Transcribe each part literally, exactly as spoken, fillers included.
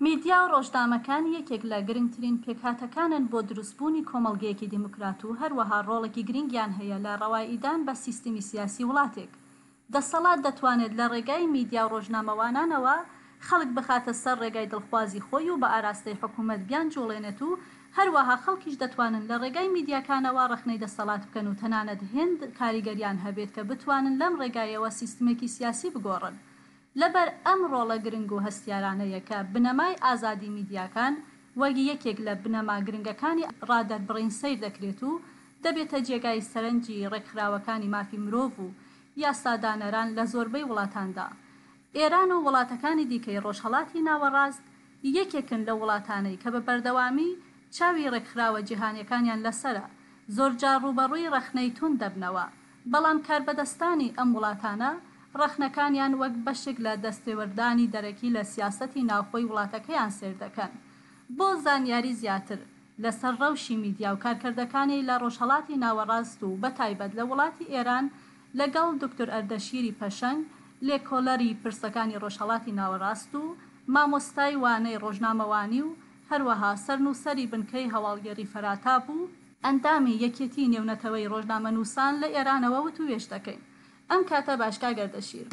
میدیا و ڕۆژنامەکان یەکێک لە گرنگترین پێکهاتەکانن بۆ دروستبوونی کۆمەڵگەیەکی دیموکرات و هەروەها ڕۆڵێکی گرنگیان هەیە لە ڕەوایئیدان بە سیستمی سیاسی وڵاتێک. دەسەڵات دەتوانێت لە ڕێگای میدیا و ڕۆژنامەوانانەوە خەڵک بخاتە سەر ڕێگای دڵخوازی خۆی و بە ئاراستەی حکوومەت بیان جوڵێنێت و هەروەها خەڵکیش دەتوانن لە ڕێگای میدیاکانەوە ڕەخنەی دەسەڵات بکەن و تەنانەت هێند کاریگەریان هەبێت کە بتوانن لەم ڕێگایەوە سیستمێکی سیاسی بگۆڕن. لەبەر ئەم ڕۆڵە گرنگ و هەستیارانەیە کە بنەمای ئازادی میدیاکان وەک یەکێک لە بنەما گرنگەکانی ڕادەربڕین سیر دەکرێت و دەبێتە جێگای سەرنجی ڕێکخراوەکانی مافی مرۆڤ و یاسادانەران لە زۆربەی وڵاتاندا. ئێران و وڵاتەکانی دیکەی ڕۆژهەڵاتی ناوەڕاست یەکێکن لە وڵاتانەی کە بە بەردەوامی چاوی ڕێکخراوە جیهانیەکانیان لەسرە، زۆرجار ڕوبەڕووی ڕەخنەی تون دەبنەوە، بەڵام کاربەدەستانی ئەم وڵاتانە ڕەخنەکانیان وەک بەشێک لە دەستێوەردانی دەرەکی لە سیاسەتی ناوخۆی وڵاتەکەیان سێر دەکەن. بۆ زانیاری زیاتر لەسەر ڕەوشی میدیا و کارکردەکانی لە ڕۆژهەڵاتی ناوەڕاست و بەتایبەت لە وڵاتی ئێران لەگەڵ دکتۆر ئەردەشیری پەشەنگ لێکۆڵەری پرسەکانی ڕۆژهەڵاتی ناوەڕاست و مامۆستای وانەی ڕۆژنامەوانی و هەروەها سەرنووسەری بنکەی هەواڵگەری فەراتاب بوو ئەندامی یەکێتی نێونەتەوەی ڕۆژنامەنووسان لە ئێرانەوە وتوێژ دەکەین. ئەم کاتە باشکا گەردەشیر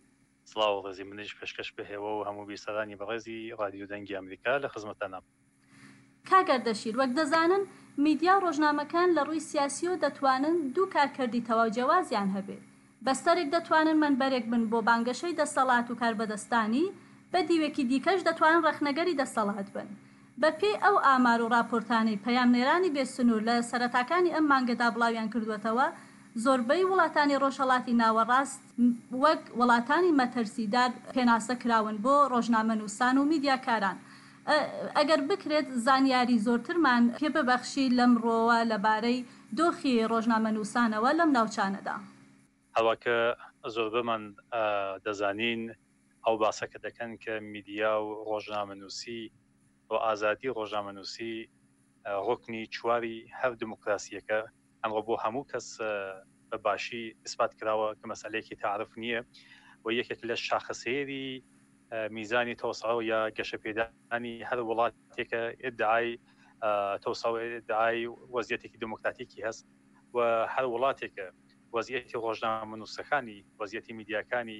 سڵاو ڕێزی منیش پێشکەش بهێوە و هەموو بیسەدانی بەڕێزی ڕادیۆ دەنگی ئەمریکا لە خزمەتتانە. کاگەردەشیر وەک دەزانن میدیا و ڕۆژنامەکان لە ڕووی سیاسی و دەتوانن دوو کارکردی تەواو جیاوازیان هەبێت. بەستەرێک دەتوانن منبەرێک بن بۆ بانگەشەی دەسەڵات و کاربەدەستانی، بە دیوێکی دیکەش دەتوانن ڕەخنەگەری دەسەڵات بن. بە پێی ئەو ئامار و راپۆرتانی پەیامنێرانی بێسنوور لە سەرەتاکانی ئەم مانگەدا بڵاویان کردوێتەوە، زۆربەی وڵاتانی ڕۆژهەڵاتی ناوەڕاست وەک وڵاتانی مەترسیدار پێناسە کراون بۆ ڕۆژنامەنووسان و میدیاکاران. ئەگەر بکرێت زانیاری زۆرترمان پێ ببەخشی لەم ڕۆوە لەبارەی دۆخی ڕۆژنامەنووسانەوە لەم ناوچانەدا. هەواکە زۆربەمان دەزانین ئەو باسەکە دەکەن کە میدیا و ڕۆژنامەنووسی و ئازادی ڕۆژنامەنووسی ڕۆکنی چواری هەر دموکراسیەکە ئەمڕۆ بۆ هەموو کەس بە باشی ئیسپات کراوە کە مەسەلەیەکی تعرف نییە و یەکێک لە شاخەسەیەری میزانی تەوسڵ یا گەشەپێدانی هەر وڵاتێکە ئێدعای تەوسڵ ئێدعای وەزیەتێکی دموکراتیکی هەست و هەر وڵاتێکە وەزیەتی ڕۆژنامەنووسەکانی وەزیەتی میدیاکانی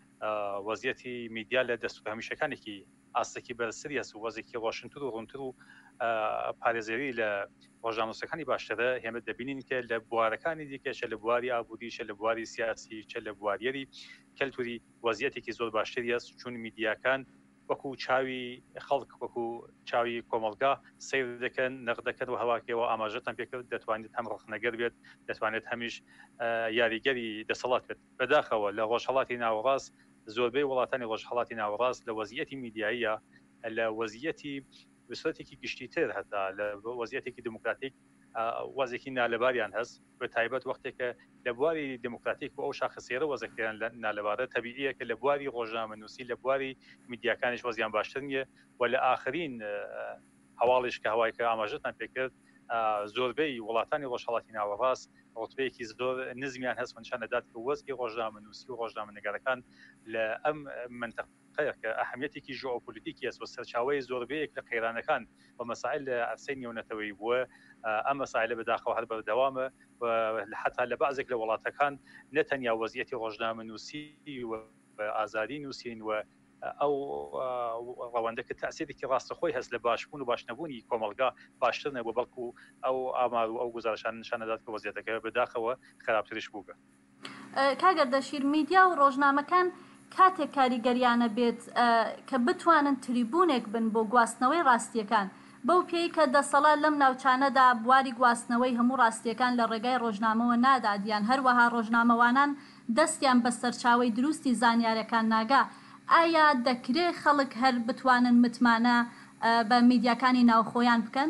وەزیەتی میدیا لە دەستور هەمیشەکانێکی ئاستێکی بەرزتری هەست و وەزێکی ڕۆشنتر و ڕوونتر و پارێزێری لە ڕۆژنامەنووسەکانی باشترە هێمە دەبینین کە لە بوارەکانی دیکەشە لە بواری ئابووریشە لە بواری سیاسی چە لە بواریەری کەلتوری وەزیەتێکی زۆر باشتری هەست چون میدیاکان وەکو چاوی خەڵک وەکو چاوی کۆمەڵگا سیر دەکەن نەق دەکەن و هەواکەوە ئاماژەتان پێکرد دەتوانێت هەم ڕەخنەگەر بێت دەتوانێت هەمیش یاریگەری دەسەڵات بێت. بەداخەوە لە ڕۆژهەڵاتی ناوەڕاست زۆربەی وڵاتانی ڕۆژهەڵاتی ناوەڕاست لە وەزیەتی میدیاییە لە وەزیەتی بسوەتێکی گشتیتر هەتا لە وەزیەتێکی دموکراتیک وەزێکی نالەباریان هەست بە تایبەت وەختێکە لە بواری دموکراتیک و ئەو شاخەسێرە وەزەکەیان نالەبارە تەبیعیە کە لە بواری ڕۆژنامەنووسی لە بواری میدیاکانیش وەزیان باشتر نییە و لە ئاخرین هەواڵیش کە هەوای کە ئاماژەتان پێکرد زۆربەی وڵاتانی ڕۆژهەڵاتی ناوەڕاست ڕۆتبەیەکی زۆر نزمیان هەست نیشان دەدات کە وەزی ڕۆژنامەنووسی و ڕۆژنامەنگارەکان لە ئەم منتەقەیە کە ئەهەمیەتێکی ژئۆپۆلیتیکی هەست و سەرچاوەی زۆربەیەک لە قەیرانەکان و مەسائل لە عەرسەی نێونەتەوەی بووە ئەم مەسائلە بەداخەوە هەر بەردەوامە و حتا لە بەعزێک لە وڵاتەکان نەتەنیا وەزیەتی ڕۆژنامەنووسی و ئازادی نووسین و ئەو ڕەوەندەکە تەسیرێکی ڕاستەخۆی هەست لە باشبوون و باشنەبوونی کۆمەڵگا باشتر نەبوو بەڵکو ئەو ئامار و ئەو گزارشان نیشان دەدات کە وەزیەتەکە بەداخەوە خراپترش بووگە. کاگەردەشیر میدیا و ڕۆژنامەکان کاتێک کاریگەریانە بێت کە بتوانن تریبونێک بن بۆ گواستنەوەی ڕاستیەکان بەو پێی کە دەسەڵات لەم ناوچانەدا بواری گواستنەوەی هەموو ڕاستیەکان لە ڕێگای ڕۆژنامەوە نادادیان هەروەها ڕۆژنامەوانان دەستیان بە سەرچاوەی دروستی زانیارەکان ناگا. ئایا دەکرێت خەڵک هەر بتوانن متمانە بە میدیاکانی ناوخۆیان بکەن؟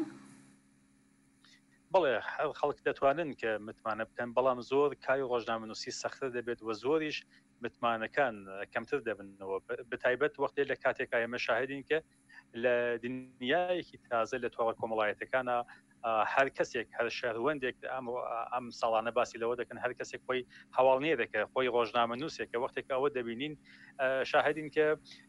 بەڵێ خەڵک دەتوانن کە متمانە بکەن بەڵام زۆر کاری ڕۆژنامەنووسی سەختە دەبێت و زۆریش متمانەکان کەمتر دەبنەوە بەتایبەت وەختێ لە کاتێکە ئێمە شاهدین کە لە دنیایەکی تازە لە تۆڕە کۆمەڵایەتەکانە هەر کەسێک هەر شەهروەندێک ئەم ساڵانە باسی لەوە دەکەن هەر کەسێک خۆی هەواڵنیە دەکە خۆی ڕۆژنامە نووسێکە وەختێک ئەوە دەبینین شاهدین کە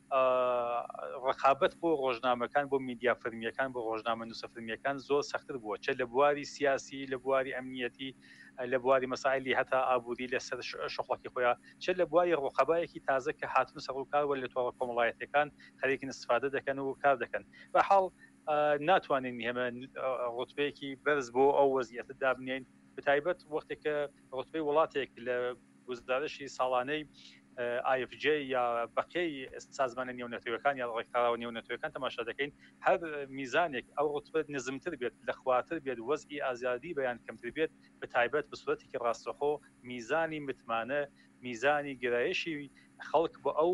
ڕقابەت بۆ ڕۆژنامەکان بۆ میدیا فەرمیەکان بۆ ڕۆژنامە نووسە فەرمیەکان زۆر سەختتر بووە چە لە بواری سیاسی لە بواری ئەمنیەتی لە بواری مەسائلی هەتا ئابووری لەسەر شغڵی خۆیان چ لە بواری ڕۆقەبایەکی تازە کە هاتن سەرڕووکاروە لە تۆڕە کۆمەڵایەتەکان خەریکی استفادە دەکەن و کار دەکەن بەحاڵ ناتوانین هێمە ڕوتبەیەکی بەرز بۆ ئەو وەزیەتە دابنێن بتایبەت وەختێکە ڕوتبەی وڵاتێک لە گزارشی ساڵانەی آی اف جی یا بەقەی سازمانە نێونەتەوەکان یا ڕێکخراوە نێونەتەوەکان تەماشا دەکەین هەر میزانێک ئەو ڕوتبە نزمتر بێت لە خواتر بێت وەزئی ئازادی بەیان کەمتر بێت بتایبەت بە سوورەتێکی ڕاستەخۆ میزانی متمانە میزانی گرایشی خەڵک بۆ ئەو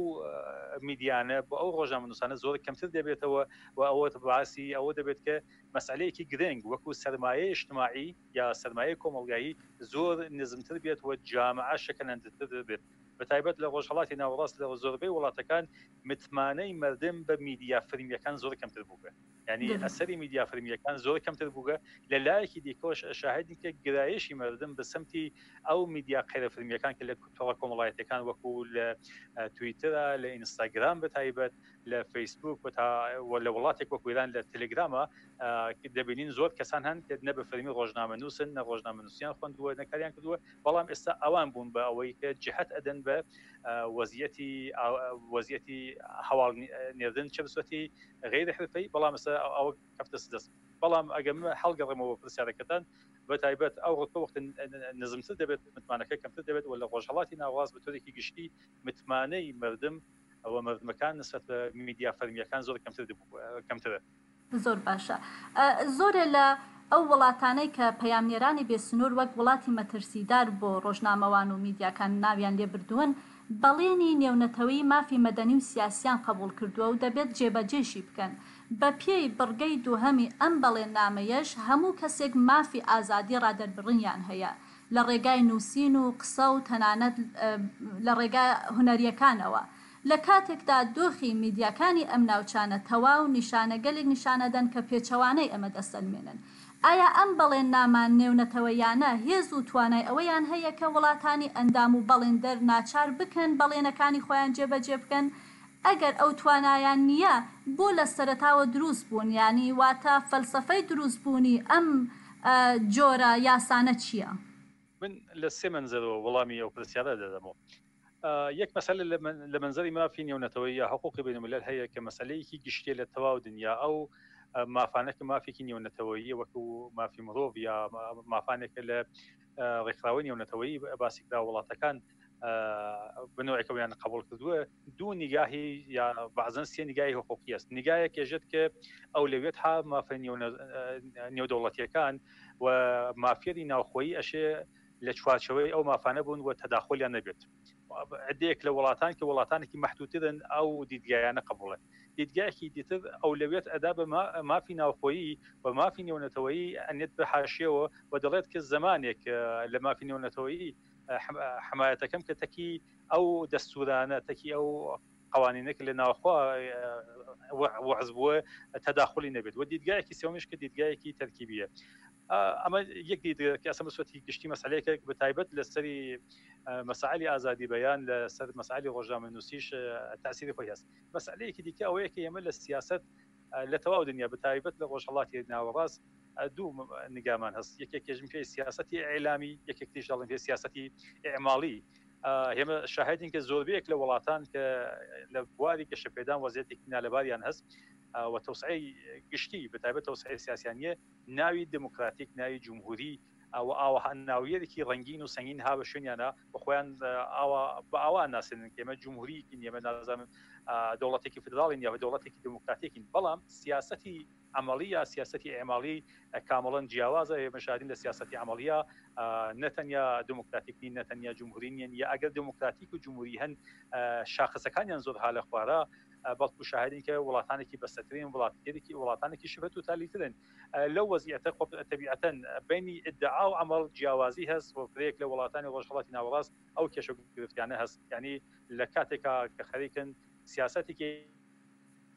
میدیانە بۆ ئەو ڕۆژنامەنووسانە زۆر کەمتر دەبێتەوە و ئەوە باسی ئەوە دەبێت کە مەسئلەیەکی گرنگ وەکو سەرمایە اجتماعی یا سەرمایە کۆمەڵگایی زۆر نزمتر بێت و جامعە شەکەلەندەتر بێت بەتایبەت لە ڕۆژهەڵاتی ناوەڕاست لە زۆربەی وڵاتەکان متمانەی مردم بە میدیا فەرمیەکان زۆر کەمتر بووگە ینی ئەسەری میدیا فەرمیەکان زۆر کەمتر بووگە لە لایەکی دیکۆش شاهدی کە گرایشی مردم بە سمتی ئەو میدیا قەیرە فەرمیەکان کە لە تۆڕە کۆمەڵایەتەکان وەکو لە تویترە لە ئینستاگرام بەتایبەت لە فەیسبوک لە وڵاتێک وەکو ایران لە تەلگرامە دەبینین زۆر کەسان هەن کە نە بە فەرمی ڕۆژنامە نووسن نە ڕۆژنامە نووسیان خوێندووە نەکاریان کردووە بەڵام ئێستا ئەوان بوون بە ئەوەی کە جهت ئەدەن بە وەزیەتی وەزیەتی هەواڵ نێردن چه بسوەتی غیری حرفەی بەڵام ئێستا ئەوە کەفتە سدەست بەڵام ئەگەر هەڵگەڕێمەوە پرسیارەکەتان بەتایبەت ئەو ڕۆتبە وەخت نزمتر دەبێت متمانەکە کەمتر دەبێت و لە ڕۆژهەڵاتی ناوەڕاست بە تۆرێکی گشتی متمانەی مردم ئەوە مردمەکان نسبەت بە میدیا فەرمیەکان زۆر کەمتر کەمترە. زۆر باشە زۆرە لە ئەو وڵاتانەی کە پەیامنێرانی بێسنوور وەک وڵاتی مەترسیدار بۆ ڕۆژنامەوان و میدیاکان ناویان لێ بردوون بەڵێنی نێونەتەوەی مافی مەدەنی و سیاسیان قبول کردووە و دەبێت جێبەجێشی بکەن بە پێی بڕگەی دووهەمی ئەم بەڵێننامەیەش هەموو کەسێک مافی ئازادی ڕادەربڕنیان هەیە لە ڕێگای نووسین و قسە و تەنانەت لە ڕێگای هونەریەکانەوە لە کاتێکدا دۆخی میدیاکانی ئەم ناوچانە تەواو نیشانەگەلێک نیشانەدەن کە پێچەوانەی ئەمە دەسەلمێنن ئایا ئەم بەڵێننامان نێونەتەوەیانە هێز و توانای ئەوەیان هەیە کە وڵاتانی ئەندام و بەڵێندەر ناچار بکەن بەڵێنەکانی خۆیان جێبەجێ بکەن ئەگەر ئەو توانایان نییە بۆ لە سەرەتاوە دروست بوون ینی واتە فەلسەفەی دروستبوونی ئەم جۆرە یاسانە چییە؟ من لە سێ منزەرەوە وەڵامی ئەو پرسیارە دەدەمەوە یەک مەسەلە لە منزەری مافی نێونەتەوەی یا حقوقی بینالملل هەیە کە مەسەلەیەکی گشتیە لە تەواو دنیا ئەو مافانێکە مافێکی نێونەتەوەیی وەکو مافی مرۆڤ یا مافانێکە لە ڕێکخراوەی نێونەتەوەیی باسی کرا وڵاتەکان بنەوەیەکەوەیان قبول کردووە دوو نیگاهی یا بەعزەن سێ نیگاهی حقوقی است نیگایەک ێژێت کە ئەولەوێت ها مافە نێودەوڵەتیەکان و مافێری ناوخۆیی ئەشێ لە چوارچەوەی ئەو مافانە بوون و تەداخۆلیان نەبێت عدەیەک لە وڵاتان کە وڵاتانێکی مەحدودترن ئەو دیدگایانە قبوڵە دیدگایەکی دیتر ئەولەوێت ئەدا بە مافی ناوخۆیی و مافی نێونەتەوەیی ئەنێت بە حاشیەوە و دەڵێت کە زمانێک لە مافی نێونەتەوەیی حمایەتەکەم کە تەکی ئەو دەستورانە تەکی ئەو قوانینێک لە ناوخوا وەعز بووە تەداخلی نەبێت و دیدگایەکی سێوەمیش کە دیدگایەکی تەرکیبیە ئەمە یەک دیدگە ئەسە مسوەتی گشتی مەسئلەیەکە بەتایبەت لەسەری مەسائلی ئازادی بەیان لەسەر مەسائلی ڕۆژنامە نووسیش تاسیری خۆی هەست مەسئلەیەکی دیکە ئەوەیە کە ئێمە لە سیاست لە تەواو دنیا بەتایبەت لە ڕۆژهەڵاتی ناوەڕاست دوو نیگامان هەست یەکێکێژم پێی سیاسەتی ئیعلامی یەکێک دیش دەڵێن پێی سیاسەتی ئیعمالی هێمە شاهدین کە زۆربەیەک لە وڵاتان کە لە بواری گەشەپێدان وەزیەتێکی نالەباریان هەست و تەوسعەی گشتی بەتایبەت تەوسعەی سیاسیانیە ناوی دموکراتیک ناوی جمهوری ئەو ئاوە ناویەکی ڕەنگین و سەنگین ها بە شوێنیانە بەخۆیان بە ئاوا ناسێنن کە ئێمە جمهوریکی ئێمە نازانم دەوڵەتێکی فدراڵین یا دەوڵەتێکی دموکراتیکین بەڵام سیاسەتی عملیە سیاسەتی ئەعمالی کامەڵەن جیاوازە ئێمە شاهدین لە سیاسەتی عملیە نەتەنیا دموکراتیکین نەتەنیا جمهورینیان یا ئەگەر دموکراتیک و جمهوری هەن شاخصەکانیان زۆر هالە خوارە بەڵکو شاهدین کە وڵاتانێکی بەستەترین وڵاتێکی وڵاتانێکی شبەت و تالیترن لەو وەزیەتە تەبیعەتەن بینی ئیدعا و عمل جیاوازی هەست و فرێک لە وڵاتانی ڕۆژهەڵاتی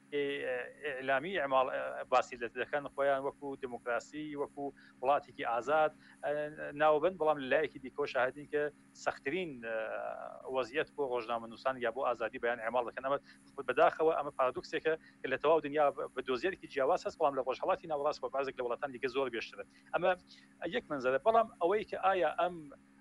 ئیعلامی ئەماڵ باسی لە دەکەن خۆیان وەکو دموکراسی وەکو وڵاتێکی ئازاد ناوبند، بەڵام لەلایەکی دیکۆ شاهدین کە سەختترین وەزیەت بۆ ڕۆژنامەنووسان یا بۆ ئازادی بەیان ئەماڵ دەکەن. ئەمە بەداخەوە ئەمە پارادۆکسێکە کە لە تەواو دنیا بە دۆزیێکی جیاواز هەست، بەڵام لە ڕۆژهەڵاتی ناوەڕاست بە بازێک لە وڵاتان دیکە زۆر بێشترە. ئەمە یەک منزەرە. بەڵام ئەوەی کە ئایا ئەم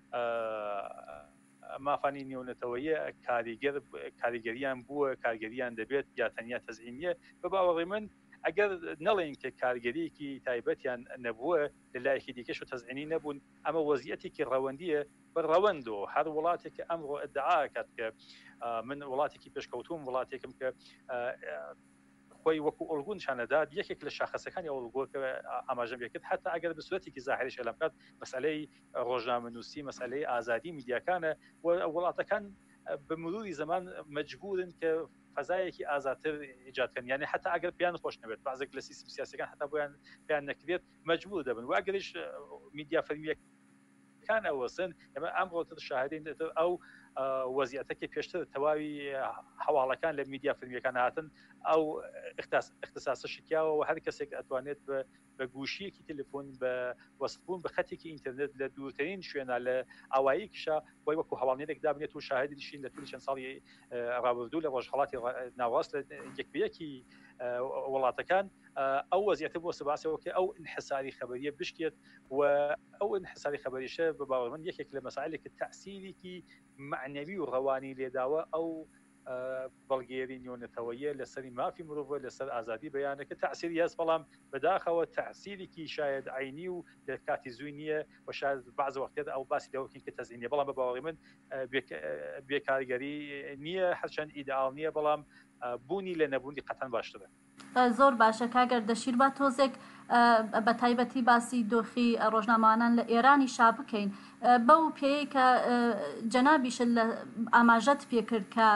مافانی نێونەتەوەیە کاریگەر کاریگەریان بووە، کارگەریان دەبێت یا تەنیا تەزعینیە؟ بە باوەڕی من ئەگەر نەڵێن کە کارگەریەکی تایبەتیان نەبووە لەلایەکی دیکەش و تەزعینی نەبوون، ئەمە وەزیەتێکی ڕەوەندیە بە ڕەوەندۆ هەر وڵاتێک ئەمڕۆ ئەدعاکات کە من وڵاتێکی پێشکەوتوم، وڵاتێکم کە خۆی وەکو ئۆلگون شانەداد، یەکێک لە شاخەسەکانی ئۆلگۆکە ئاماژەم پێکرد، حتا ئەگەر بە سوورەتێکی زاهریش ئەلام کات مەسئلەی ڕۆژنامەنووسی، مەسئلەی ئازادی میدیاکانە و وڵاتەکان بە مروری زەمان مەجبورن کە فەزایەکی ئازاتر ایجادکەن، یعنی حتا ئەگەر پیان خۆش نەبێت بەعزێک لە سیستم سیاسیەکان حتا بۆیان پیان نەکرێت مەجبور دەبن. و ئەگەریش میدیا فەرمیەکان ئەوەسن، ئەمە ئەمڕۆ شاهدین ئەو وەزیەتەکە پێشتر تەواوی هەواڵەکان لە میدیا فەرمیەکان هاتن، ئەو اختصاسە شکیاوە و هەر کەسێک ئەتوانێت بە گوشیەکی تەلەفۆن بە وەستبوون بە خەتێکی ئینتەرنێت لە دوورترین شوێنە لە ئاواییکشە بۆی وەکو هەواڵنێرێک دابنێت و شاهدی دیشین لە تولی چەند ساڵی ڕابردوو لە ڕۆژهەڵاتی ناوەڕاست لە یەکبەیەکی وڵاتەکان ئەو وەزیەتە بۆ سباسەوە کە ئەو انحساری خەبەریە بشکێت و ئەو انحساری خەبەریشە بە باوەڕ من یەکێک لە مەسائلێکی تەأسیرێکی معنەوی و ڕەوانی لێداوە ئەو بەڵگێری نێونەتەوەیە لەسەری مافی مرۆڤ لەسەر ئازادی بەیانەکە تەأسیری هەست، بەڵام بەداخەوە تەأسیرێکی شاید عینی و لە کاتی زووی نییە و شاید بەعزە وەختێت ئەو باسی لەوەکەین کە تەزعینیە، بەڵام بە باوەڕی من بێکارگەری نییە، هەرچەند ئیدئال نییە، بەڵام بوونی لە نەبوونی قەتەن باشترە. زۆر باشە کاگەر دەشیر با تۆزێک بە تایبەتی باسی دۆخی ڕۆژنامەوانان لە ئێرانی شا بکەین بەو پێی کە جەنابیش لە ئاماژەت پێکرد کە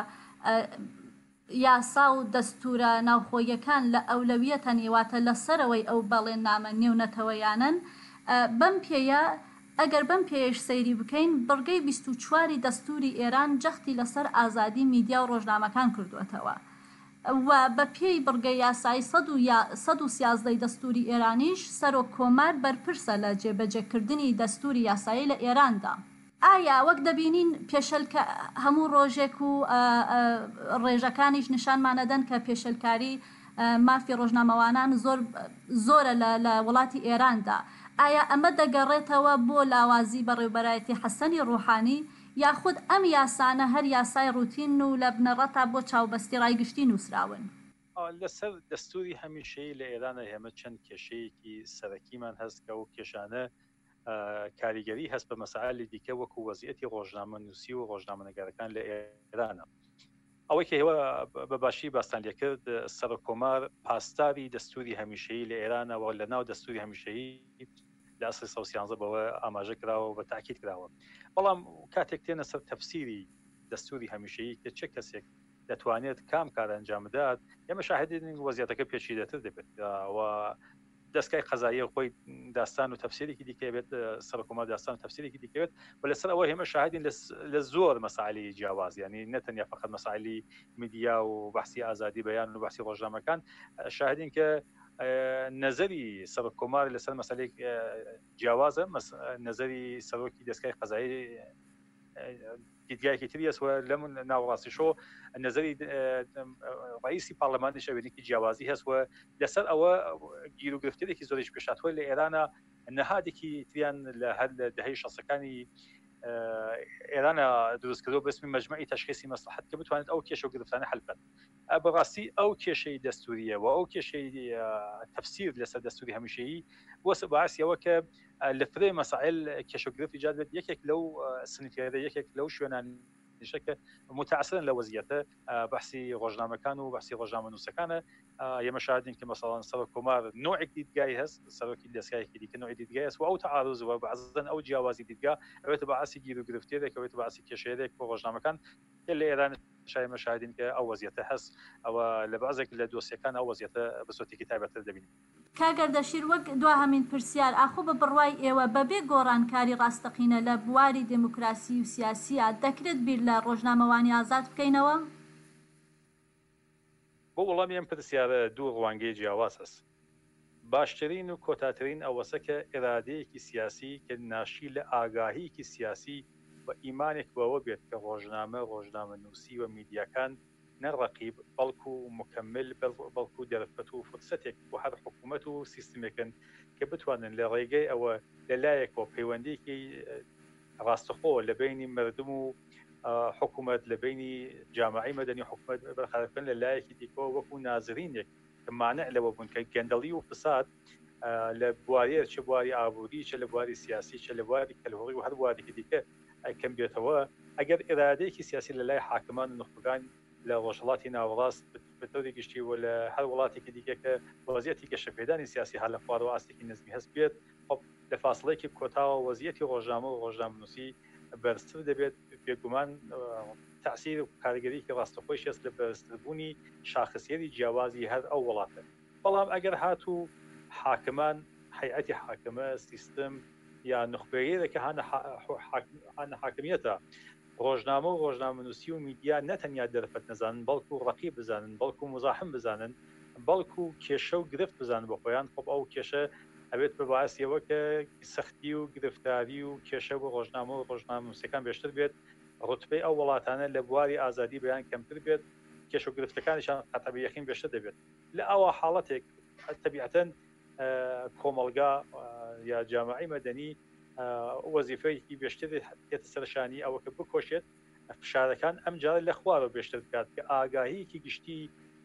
یاسا و دەستورە ناوخۆیەکان لە ئەولەویەتە نێواتە لەسەرەوەی ئەو بەڵێن نامە نێونەتەوەیانن. بەم پێیە ئەگەر بەم پێش سەیری بکەین بڕگەی بیست و چواری دەستوری ئێران جەختی لەسەر ئازادی میدیا و ڕۆژنامەکان کردوێتەوە و بە پێی بڕگەی یاسایی سەد و سیازدەی دەستوری ئێرانیش سەرۆک کۆمار بەرپرسە لە جێبەجێکردنی دەستوری یاسایی لە ئێراندا. ئایا وەک دەبینین پێشەلکە هەموو ڕۆژێک و ڕێژەکانیش نیشانمانەدەن کە پێشەلکاری مافی ڕۆژنامەوانان زۆر زۆرە لە وڵاتی ئێراندا، ئایا ئەمە دەگەڕێتەوە بۆ لاوازی بەڕێوبەرایەتی حەسەنی ڕوحانی یاخود ئەم یاسانە هەر یاسای ڕوتین و لە بنەڕەتا بۆ چاوبەستی ڕایگشتی نووسراون؟ لەسەر دەستوری هەمیشەیی لە ئێرانە هێمە چەند کێشەیەکی سەرەکیمان هەست کە ئەو کێشانە کاریگەری هەست بە مەسائلی دیکە وەکو وەزیەتی ڕۆژنامەنووسی و ڕۆژنامەنەگارەکان لە ئێرانە. ئەوەی کە هێوە بە باشی باستان لێکرد سەرۆک کۆمار پاسداری دەستوری هەمیشەیی لە ئێرانەوە لە ناو دەستوری هەمیشەیی لە ئەسڵی سەد و سیانزە بەوە ئاماژە کراوە و بە تاکید کراوە. بەڵام کاتێک تێنە سەر تەفسیری دەستوری هەمیشەیی کە چه کەسێک دەتوانێت کام کار ئەنجام بدات، ئێمە شاهدین وەزیەتەکە پێچیدەتر دەبێت و دەستگای قەزاییە خۆی داستان و تەفسیرێکی دیکە بێت، سەرۆک کۆمار داستان و تەفسیرێکی دیکە بێت و لەسەر ئەوە هێمە شاهدین لە زۆر مەسائلی جیاواز، یعنی نەتەنیا فقط مەسائلی میدیا و بەحسی ئازادی بەیان و بەحسی ڕۆژنامەکان، شاهدین کە نەزەری سەرۆک کۆمار لەسەر مەسەلەی جیاوازە، نەزەری سەرۆکی دەستگای قەزایی دیدگایەکی تری هەست و لەم ناوەڕاستیشەوە نەزەری ڕئیسی پارلەمانی شەوێنێکی جیاوازی هەست و لەسەر ئەوە گیر و گرفتێکی زۆریش پێشاتوە لە ئێرانە نەهادێکی تریان لە هەر لە دەهەی شەسەکانی ئێرانە دروستکردەوە بەسمی مەجمەعی تەشخیصی مەسلحەت کە بتوانێت ئەو کێشە و گرفتانە حەل بکات. بەڕاستی ئەو کێشەی دەستوریە و ئەو کێشەی تەفسیر لەسەر دەستوری هەمیشەیی بۆ بەعاسیەوە کە لە فرێ مەسائل کێشە و گرفت ایجاد بێت. یەکێک لەو سنفێرە یەکێک لەو شوێنان شکە متعسرن لە وەزیەتە بەحسی ڕۆژنامەکان و بەحسی ڕۆژنامەنووسەکانە. ئێمە شاهدین کە مەسەڵەن سەرۆک کۆمار نوعێک دیدگای هەست، سەرۆکی دەستگایەکی دیکە نوعی دیدگای هەست و ئەو تەعارض و بەعزەن ئەو جیاوازی دیدگا ئەوێتە بەعاسی گیر و گرفتێک، ئەوێتە بەعاسی کێشەیەک بۆ ڕۆژنامەکان لە ئێران شایمە شاهدین کە ئەو وەزیەتە هەست، ئەوە لە بەعزێک لە دۆسیەکان ئەو وەزیەتە بەسۆتێکی تایبەتتر دەبینین. کاگەر دەشیر وەک دوا هەمین پرسیار ئاخۆ بە بڕوای ئێوە بەبێ گۆڕانکاری ڕاستەقینە لە بواری دموکراسی و سیاسیە دەکرێت بیر لە ڕۆژنامەوانی ئازاد بکەینەوە؟ بۆ وەڵامی ئەم پرسیارە دوو ڕوانگەی جیاواز هەست. باشترین و کۆتاترین ئەوەسە کە ئێرادەیەکی سیاسی کە ناشی لە ئاگاهیکی سیاسی و ئیمانێک بەوە بێت کە ڕۆژنامە ڕۆژنامە نووسی و میدیاکان نەڕەقیب بەڵکو و مکمل بەڵکو دەرفەت و فرسەتێک بۆ هەر حکوومەت و سیستمێکن کە بتوانن لە ڕێگەی ئەوە لەلایەکەوە پەیوەندیکی ڕاستەخۆ لە بینی مردم و حکوومەت لە بینی جامعی مەدەنی حکوومەت بەرخەرکردن لە لایەکی دیکەوە وەکو نازرینێک کە مانع لەوە بوون کە گەندەڵی و فساد لە بوارەیە چه بواری ئابووری چه لە بواری سیاسی چه لە بواری کەلهۆڕی و هەر بوارێکی دیکە کەم بێتەوە ئەگەر ئێرادەیەکی سیاسی لە لای حاکمان و نخبگان لە ڕۆژهڵاتی ناوەڕاست بەتەوری گشتی و لە هەر وڵاتێکی دیکە کە وەزیەتی گەشەپێدانی سیاسی هەر لە خوارەوە ئاستێکی نزمی هەست بێت لە فاصلەیەکی کۆتاوە وەزیەتی ڕۆژنامە و ڕۆژنامەنووسی بەرزتر دەبێت بێگومان تاثیر و کارگەریکی ڕاستەخۆی هەست لە بەرزتربوونی شاخصیەتی جیاوازی هەر ئەو وڵاتە. بەڵام ئەگەر هاتوو حاکمان هەیئەتی حاکمە سیستم یا نخبەیەکە هانە حاکمیەتە ڕۆژنامە و ڕۆژنامەنووسی و میدیا نەتەنیا دەرفەت نەزانن بەڵکو ڕەقیب بزانن بەڵکو مزاحم بزانن بەڵکو کێشە و گرفت بزانن بۆ خۆیان خۆ ئەو کێشە ئەوێت بە باسیەوە کە سەختی و گرفتاری و کێشە بۆ ڕۆژنامە و ڕۆژنامەنووسیەکان بێشتر بێت ڕوتبەی ئەو وڵاتانە لە بواری ئازادی بەیان کەمتر بێت کێش و گرفتەکانیشان قەتەبی یەقین بێشتر دەبێت. لە ئەوە حاڵەتێک تەبیعەتەن کۆمەلگا یا جامعی مەدەنی وەزیفەیەکی بێشتر دێتە سەرشانی ئەوە کە بکۆشێت فشارەکان ئەم جارە لە خوارەوە بێشتر بکات کە ئاگاهیەکی گشتی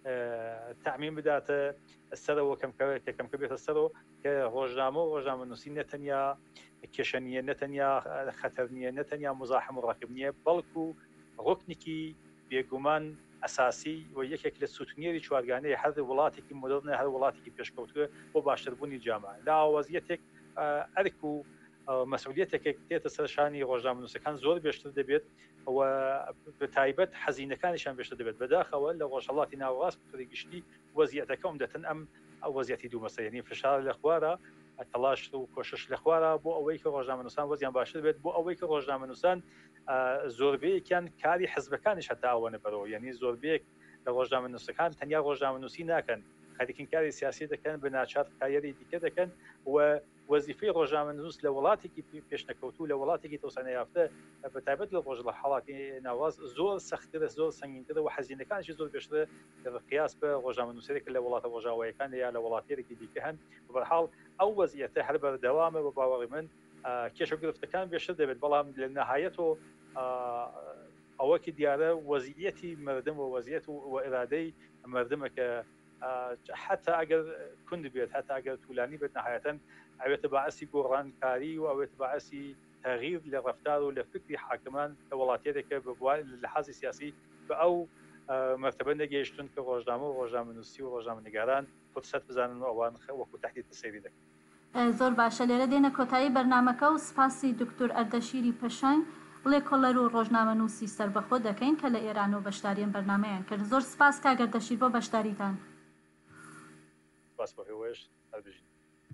تەعمیم بداتە سەرەوە کە کەمکە بێتە سەرەوە کە ڕۆژنامە و ڕۆژنامەنووسی نەتەنیا کێشە نیە نەتەنیا خەتەر نیە نەتەنیا مزاحم و ڕاقب نییە بەڵکو ڕوکنێکی بێگومان ئەساسی و یەکێک لە سوتنیێری چوارگانەی هەر وڵاتێکی مدرنە هەر وڵاتێکی پێشکەوتووە بۆ باشتربوونی جامعە لا وەزیەتێک ئەرک و مەسئولیەتێکێک دێتە سەرشانی ڕۆژنامەنووسەکان زۆر بێشتر دەبێت و بە تایبەت حەزینەکانیشان بێشتر دەبێت بەداخەوە لە ڕۆژهەڵاتی ناوەڕاست بەطوری گشتی وەزیەتەکە عومدەتەن ئەم وەزیەتی دوو مەسەلەنی فشار لە خوارە تەلاش و کۆشش لە خوارە بۆ ئەوەی کە ڕۆژنامەنووسان وەزیان باشتر بێت بۆ ئەوەی کە ڕۆژنامەنووسان زۆربەیەکیان کاری حزبەکانیش هەتا ئەوەنە بەرەوە یعنی زۆربەیەک لە ڕۆژنامەنووسەکان تەنیا ڕۆژنامەنووسی ناکەن خەریکین کاری سیاسی دەکەن بە ناچار کاریەری دیکە دەکەن و وەزیفەی ڕۆژنامەنووس لە وڵاتێکی پێشنەکەوتوو لە وڵاتێکی تەوسانە یافتە بەتایبەت لە ڕۆژ لە حاڵاتی ناواز زۆر سەختترە زۆر سەنگینترە و حەزینەکانشی زۆر بێشترە قیاس بە ڕۆژنامەنووسێک لە وڵاتە ڕۆژاوایەکان یا لە وڵاتێکی دیکە هەن بەرحاڵ ئەو وەزیەتە هەر بەردەوامە بە باوەڕی من کێشە گرفتەکان بێشتر دەبێت بەڵام لە نەهایەتەوە ئەوەکی دیارە وەزیەتی مردم و وەزیەت و ئێرادەی مردمە کە حتا ئەگەر کوند بێت هەتا ئەگەر توولانی بێت نەهایەتەن ئەوێتە باعسی گۆڕانکاری و ئەوێت باعسی تغییر لە ڕفتار و لە فکری حاکمان لە وڵاتێکە لە حەزی سیاسی بە ئەو مرتبە نەگەیشتون کە ڕۆژنامە و ڕۆژنامەنووسی و ڕۆژنامەنیگاران فرسەت بزانن و ئەوان وەکو تهدید سەیری دەکەن. زۆر باشە لێرە دێنە کۆتایی بەرنامەکە و سپاسی دکتۆر ئەردەشیری پەشنگ بڵێ کۆلەر و ڕۆژنامەنووسی سەربەخۆ دەکەین کە لە ئێران و بەشداریان بەرنمەیان کرد. زۆر سپاس کاگەردەشیر بۆ بەشداریتان. سپاس بۆ هێوەش هەردووژین.